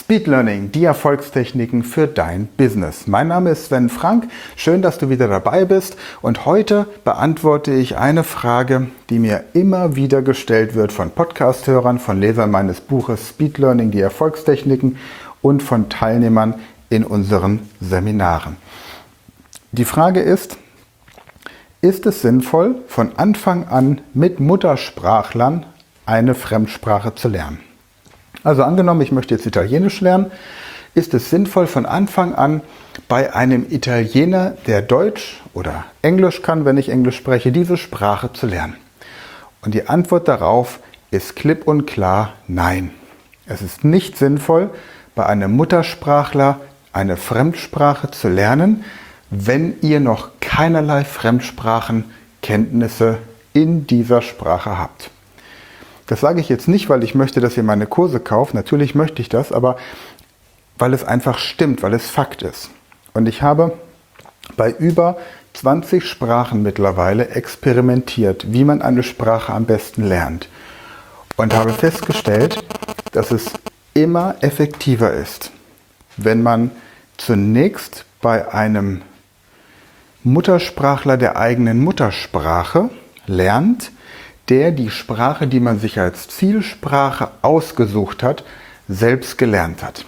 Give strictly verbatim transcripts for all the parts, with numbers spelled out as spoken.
Speed Learning, die Erfolgstechniken für dein Business. Mein Name ist Sven Frank, schön, dass du wieder dabei bist und heute beantworte ich eine Frage, die mir immer wieder gestellt wird von Podcast-Hörern, von Lesern meines Buches Speed Learning, die Erfolgstechniken und von Teilnehmern in unseren Seminaren. Die Frage ist, ist es sinnvoll, von Anfang an mit Muttersprachlern eine Fremdsprache zu lernen? Also angenommen, ich möchte jetzt Italienisch lernen, ist es sinnvoll von Anfang an bei einem Italiener, der Deutsch oder Englisch kann, wenn ich Englisch spreche, diese Sprache zu lernen? Und die Antwort darauf ist klipp und klar nein. Es ist nicht sinnvoll, bei einem Muttersprachler eine Fremdsprache zu lernen, wenn ihr noch keinerlei Fremdsprachenkenntnisse in dieser Sprache habt. Das sage ich jetzt nicht, weil ich möchte, dass ihr meine Kurse kauft. Natürlich möchte ich das, aber weil es einfach stimmt, weil es Fakt ist. Und ich habe bei über zwanzig Sprachen mittlerweile experimentiert, wie man eine Sprache am besten lernt. Und habe festgestellt, dass es immer effektiver ist, wenn man zunächst bei einem Muttersprachler der eigenen Muttersprache lernt, der die Sprache, die man sich als Zielsprache ausgesucht hat, selbst gelernt hat.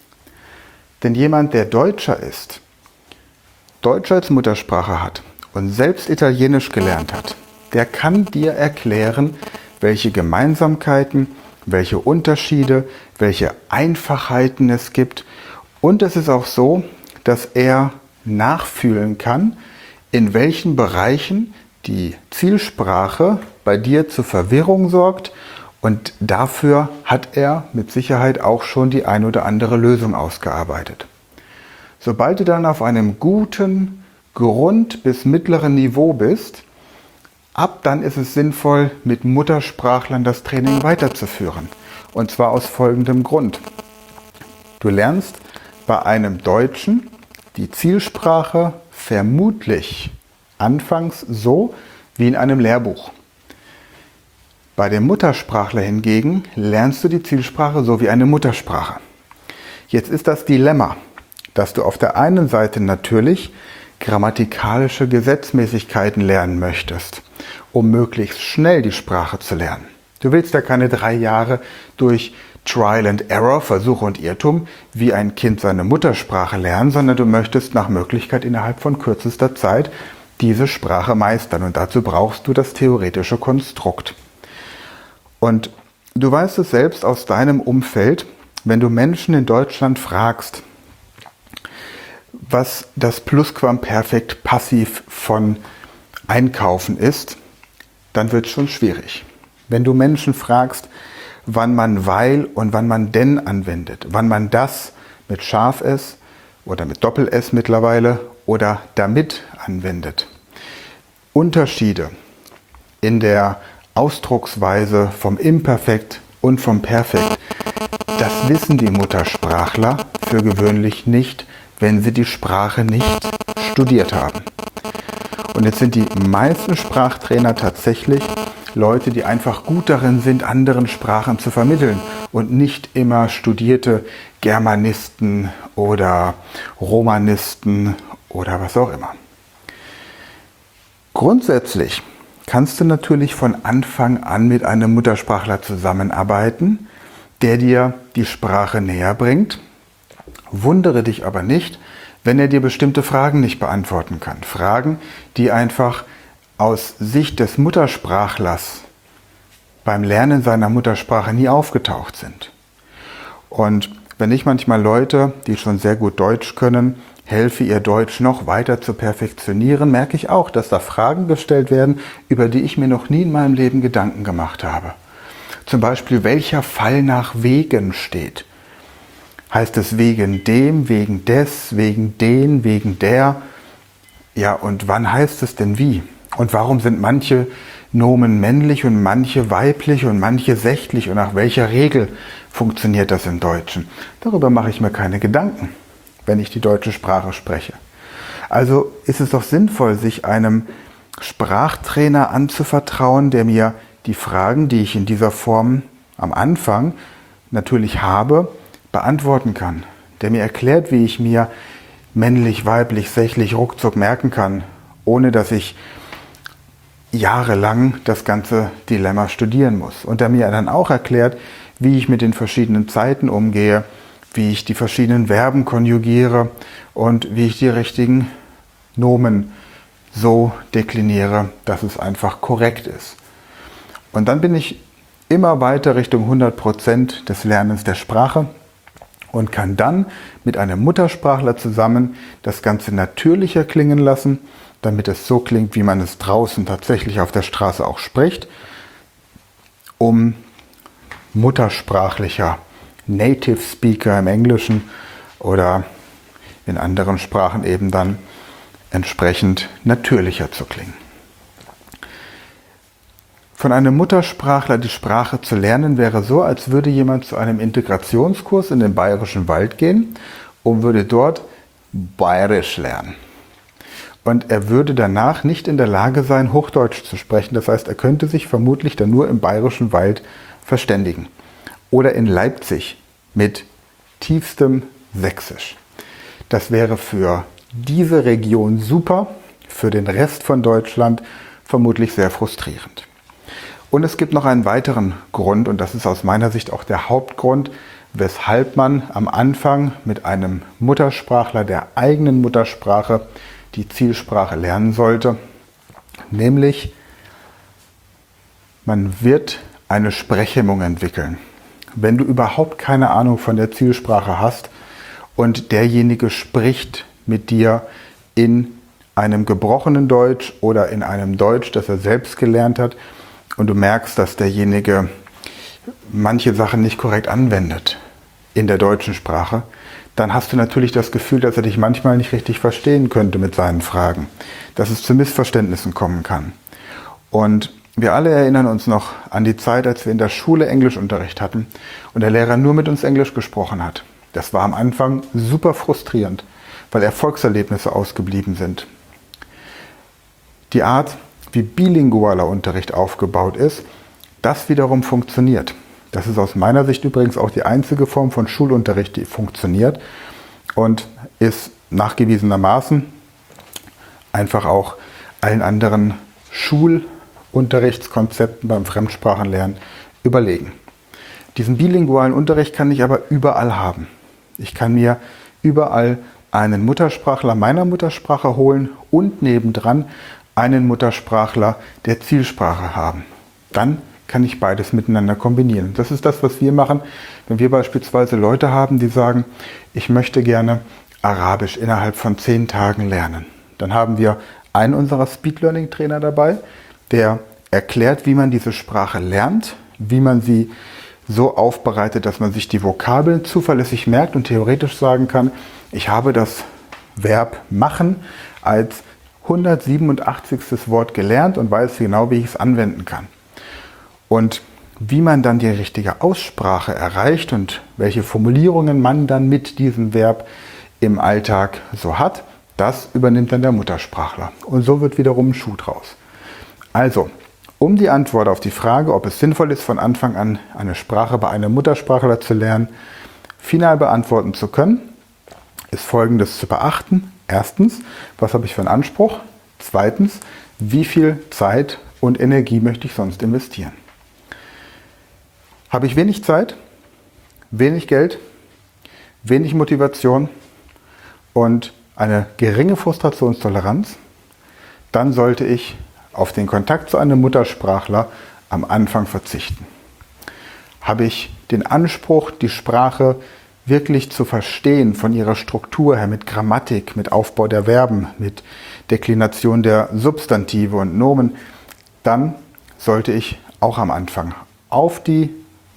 Denn jemand, der Deutscher ist, Deutsch als Muttersprache hat und selbst Italienisch gelernt hat, der kann dir erklären, welche Gemeinsamkeiten, welche Unterschiede, welche Einfachheiten es gibt. Und es ist auch so, dass er nachfühlen kann, in welchen Bereichen die Zielsprache bei dir zur Verwirrung sorgt, und dafür hat er mit Sicherheit auch schon die ein oder andere Lösung ausgearbeitet. Sobald du dann auf einem guten Grund- bis mittleren Niveau bist, ab dann ist es sinnvoll, mit Muttersprachlern das Training weiterzuführen. Und zwar aus folgendem Grund. Du lernst bei einem Deutschen die Zielsprache vermutlich anfangs so wie in einem Lehrbuch. Bei dem Muttersprachler hingegen lernst du die Zielsprache so wie eine Muttersprache. Jetzt ist das Dilemma, dass du auf der einen Seite natürlich grammatikalische Gesetzmäßigkeiten lernen möchtest, um möglichst schnell die Sprache zu lernen. Du willst ja keine drei Jahre durch Trial and Error, Versuch und Irrtum, wie ein Kind seine Muttersprache lernen, sondern du möchtest nach Möglichkeit innerhalb von kürzester Zeit diese Sprache meistern. Und dazu brauchst du das theoretische Konstrukt. Und du weißt es selbst aus deinem Umfeld, wenn du Menschen in Deutschland fragst, was das Plusquamperfekt Passiv von Einkaufen ist, dann wird es schon schwierig. Wenn du Menschen fragst, wann man weil und wann man denn anwendet, wann man das mit Scharf-S oder mit Doppel-S mittlerweile oder damit anwendet. Unterschiede in der Ausdrucksweise vom Imperfekt und vom Perfekt, das wissen die Muttersprachler für gewöhnlich nicht, wenn sie die Sprache nicht studiert haben. Und jetzt sind die meisten Sprachtrainer tatsächlich Leute, die einfach gut darin sind, anderen Sprachen zu vermitteln und nicht immer studierte Germanisten oder Romanisten oder was auch immer. Grundsätzlich kannst du natürlich von Anfang an mit einem Muttersprachler zusammenarbeiten, der dir die Sprache näher bringt. Wundere dich aber nicht, wenn er dir bestimmte Fragen nicht beantworten kann. Fragen, die einfach aus Sicht des Muttersprachlers beim Lernen seiner Muttersprache nie aufgetaucht sind. Und wenn ich manchmal Leute, die schon sehr gut Deutsch können, helfe, ihr Deutsch noch weiter zu perfektionieren, merke ich auch, dass da Fragen gestellt werden, über die ich mir noch nie in meinem Leben Gedanken gemacht habe. Zum Beispiel, welcher Fall nach wegen steht. Heißt es wegen dem, wegen des, wegen den, wegen der? Ja, und wann heißt es denn wie? Und warum sind manche Nomen männlich und manche weiblich und manche sächlich? Und nach welcher Regel funktioniert das im Deutschen? Darüber mache ich mir keine Gedanken, wenn ich die deutsche Sprache spreche. Also ist es doch sinnvoll, sich einem Sprachtrainer anzuvertrauen, der mir die Fragen, die ich in dieser Form am Anfang natürlich habe, beantworten kann, der mir erklärt, wie ich mir männlich, weiblich, sächlich ruckzuck merken kann, ohne dass ich jahrelang das ganze Dilemma studieren muss. Und der mir dann auch erklärt, wie ich mit den verschiedenen Zeiten umgehe, wie ich die verschiedenen Verben konjugiere und wie ich die richtigen Nomen so dekliniere, dass es einfach korrekt ist. Und dann bin ich immer weiter Richtung hundert Prozent des Lernens der Sprache und kann dann mit einem Muttersprachler zusammen das Ganze natürlicher klingen lassen, damit es so klingt, wie man es draußen tatsächlich auf der Straße auch spricht, um muttersprachlicher Native Speaker im Englischen oder in anderen Sprachen eben dann entsprechend natürlicher zu klingen. Von einem Muttersprachler die Sprache zu lernen, wäre so, als würde jemand zu einem Integrationskurs in den Bayerischen Wald gehen und würde dort Bayerisch lernen. Und er würde danach nicht in der Lage sein, Hochdeutsch zu sprechen. Das heißt, er könnte sich vermutlich dann nur im Bayerischen Wald verständigen. Oder in Leipzig mit tiefstem Sächsisch. Das wäre für diese Region super, für den Rest von Deutschland vermutlich sehr frustrierend. Und es gibt noch einen weiteren Grund, und das ist aus meiner Sicht auch der Hauptgrund, weshalb man am Anfang mit einem Muttersprachler der eigenen Muttersprache die Zielsprache lernen sollte. Nämlich, man wird eine Sprechhemmung entwickeln. Wenn du überhaupt keine Ahnung von der Zielsprache hast und derjenige spricht mit dir in einem gebrochenen Deutsch oder in einem Deutsch, das er selbst gelernt hat, und du merkst, dass derjenige manche Sachen nicht korrekt anwendet in der deutschen Sprache, dann hast du natürlich das Gefühl, dass er dich manchmal nicht richtig verstehen könnte mit seinen Fragen, dass es zu Missverständnissen kommen kann. Und wir alle erinnern uns noch an die Zeit, als wir in der Schule Englischunterricht hatten und der Lehrer nur mit uns Englisch gesprochen hat. Das war am Anfang super frustrierend, weil Erfolgserlebnisse ausgeblieben sind. Die Art, wie bilingualer Unterricht aufgebaut ist, das wiederum funktioniert. Das ist aus meiner Sicht übrigens auch die einzige Form von Schulunterricht, die funktioniert und ist nachgewiesenermaßen einfach auch allen anderen Schulunterrichtskonzepten beim Fremdsprachenlernen überlegen. Diesen bilingualen Unterricht kann ich aber überall haben. Ich kann mir überall einen Muttersprachler meiner Muttersprache holen und nebendran einen Muttersprachler der Zielsprache haben. Dann kann ich beides miteinander kombinieren. Das ist das, was wir machen, wenn wir beispielsweise Leute haben, die sagen, ich möchte gerne Arabisch innerhalb von zehn Tagen lernen. Dann haben wir einen unserer Speed Learning Trainer dabei, der erklärt, wie man diese Sprache lernt, wie man sie so aufbereitet, dass man sich die Vokabeln zuverlässig merkt und theoretisch sagen kann, ich habe das Verb machen als hundertsiebenundachtzigstes Wort gelernt und weiß genau, wie ich es anwenden kann. Und wie man dann die richtige Aussprache erreicht und welche Formulierungen man dann mit diesem Verb im Alltag so hat, das übernimmt dann der Muttersprachler. Und so wird wiederum ein Schuh draus. Also, um die Antwort auf die Frage, ob es sinnvoll ist, von Anfang an eine Sprache bei einem Muttersprachler zu lernen, final beantworten zu können, ist Folgendes zu beachten. Erstens, was habe ich für einen Anspruch? Zweitens, wie viel Zeit und Energie möchte ich sonst investieren? Habe ich wenig Zeit, wenig Geld, wenig Motivation und eine geringe Frustrationstoleranz, dann sollte ich auf den Kontakt zu einem Muttersprachler am Anfang verzichten. Habe ich den Anspruch, die Sprache wirklich zu verstehen von ihrer Struktur her, mit Grammatik, mit Aufbau der Verben, mit Deklination der Substantive und Nomen, dann sollte ich auch am Anfang auf die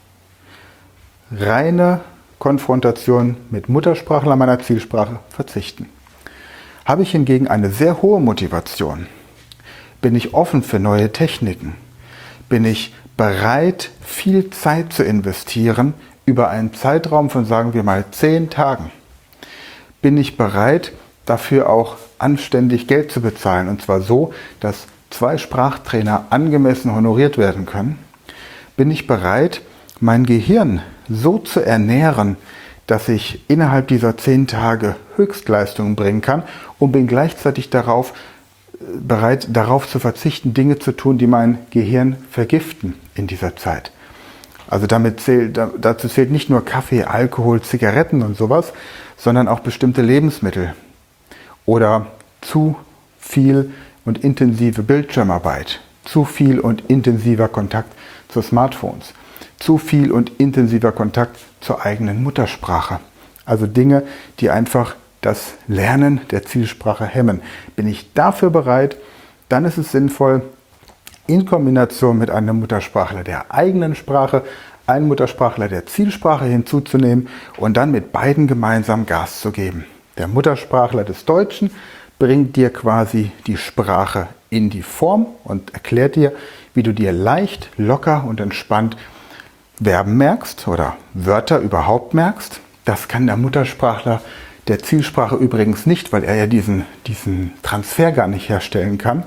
reine Konfrontation mit Muttersprachler meiner Zielsprache verzichten. Habe ich hingegen eine sehr hohe Motivation, bin ich offen für neue Techniken, bin ich bereit, viel Zeit zu investieren über einen Zeitraum von, sagen wir mal, zehn Tagen, bin ich bereit, dafür auch anständig Geld zu bezahlen, und zwar so, dass zwei Sprachtrainer angemessen honoriert werden können, bin ich bereit, mein Gehirn so zu ernähren, dass ich innerhalb dieser zehn Tage Höchstleistungen bringen kann und bin gleichzeitig darauf bereit, darauf zu verzichten, Dinge zu tun, die mein Gehirn vergiften in dieser Zeit. Also damit zählt, dazu zählt nicht nur Kaffee, Alkohol, Zigaretten und sowas, sondern auch bestimmte Lebensmittel oder zu viel und intensive Bildschirmarbeit, zu viel und intensiver Kontakt zu Smartphones, zu viel und intensiver Kontakt zur eigenen Muttersprache. Also Dinge, die einfach das Lernen der Zielsprache hemmen. Bin ich dafür bereit, dann ist es sinnvoll, in Kombination mit einem Muttersprachler der eigenen Sprache einen Muttersprachler der Zielsprache hinzuzunehmen und dann mit beiden gemeinsam Gas zu geben. Der Muttersprachler des Deutschen bringt dir quasi die Sprache in die Form und erklärt dir, wie du dir leicht, locker und entspannt Verben merkst oder Wörter überhaupt merkst. Das kann der Muttersprachler der Zielsprache übrigens nicht, weil er ja diesen, diesen Transfer gar nicht herstellen kann.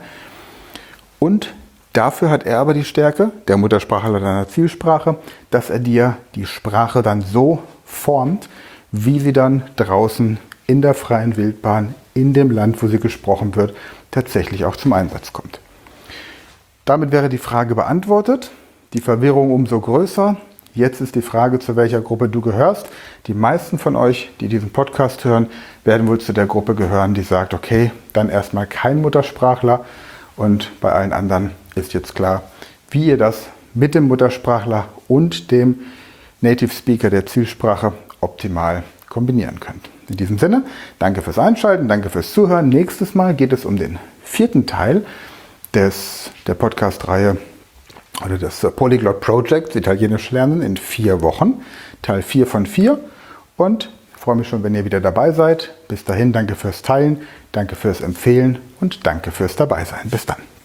Und dafür hat er aber die Stärke, der Muttersprachler deiner Zielsprache, dass er dir die Sprache dann so formt, wie sie dann draußen in der freien Wildbahn, in dem Land, wo sie gesprochen wird, tatsächlich auch zum Einsatz kommt. Damit wäre die Frage beantwortet. Die Verwirrung umso größer. Jetzt ist die Frage, zu welcher Gruppe du gehörst. Die meisten von euch, die diesen Podcast hören, werden wohl zu der Gruppe gehören, die sagt, okay, dann erstmal kein Muttersprachler. Und bei allen anderen ist jetzt klar, wie ihr das mit dem Muttersprachler und dem Native Speaker der Zielsprache optimal kombinieren könnt. In diesem Sinne, danke fürs Einschalten, danke fürs Zuhören. Nächstes Mal geht es um den vierten Teil des, der Podcast-Reihe oder des Polyglot Projects, Italienisch lernen in vier Wochen, Teil vier von vier. Und ich freue mich schon, wenn ihr wieder dabei seid. Bis dahin, danke fürs Teilen, danke fürs Empfehlen und danke fürs Dabeisein. Bis dann.